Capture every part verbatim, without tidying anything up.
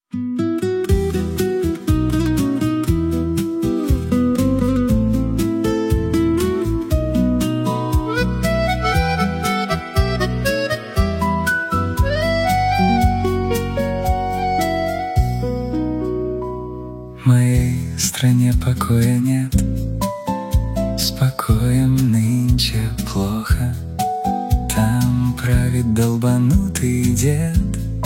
В моей стране покоя нет, с покоем нынче плохо. Там правит долбанутый дед,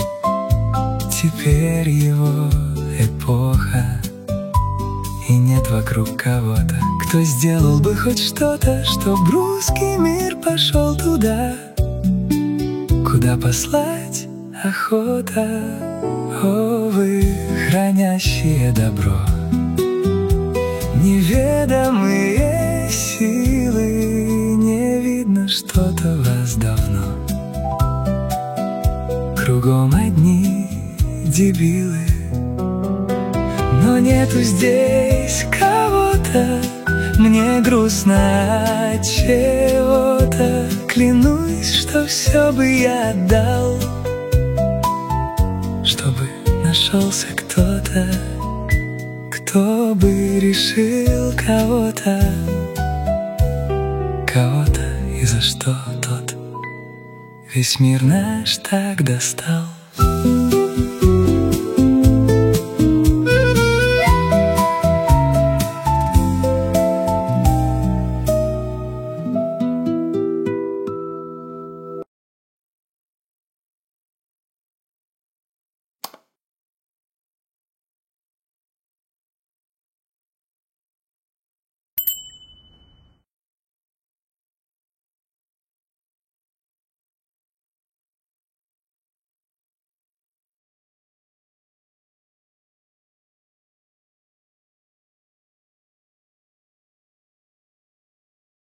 теперь его эпоха. И нет вокруг кого-то, кто сделал бы хоть что-то, чтоб русский мир пошел туда, куда послать охота. О, вы, хранящие добро, неведомые силы, не видно что-то вас давно. Кругом одни дебилы, но нету здесь кого-то. Мне грустно от чего-то. Клянусь, что все бы я отдал, чтобы нашелся кто-то, кто бы решил кого-то, кого-то, и за что тот весь мир наш так достал.